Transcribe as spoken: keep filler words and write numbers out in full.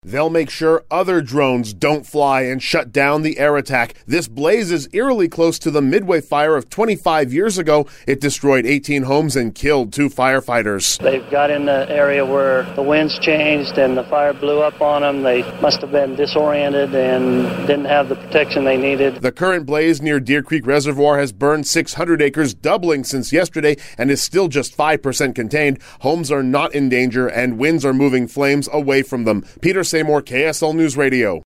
They'll make sure other drones don't fly and shut down the air attack. This blaze is eerily close to the Midway fire of twenty-five years ago. It destroyed eighteen homes and killed two firefighters. They've got in the area where the winds changed and the fire blew up on them. They must have been disoriented and didn't have the protection they needed. The current blaze near Deer Creek Reservoir has burned six hundred acres, doubling since yesterday, and is still just five percent contained. Homes are not in danger, and winds are moving flames away from them. Peter Seymour, K S L News Radio.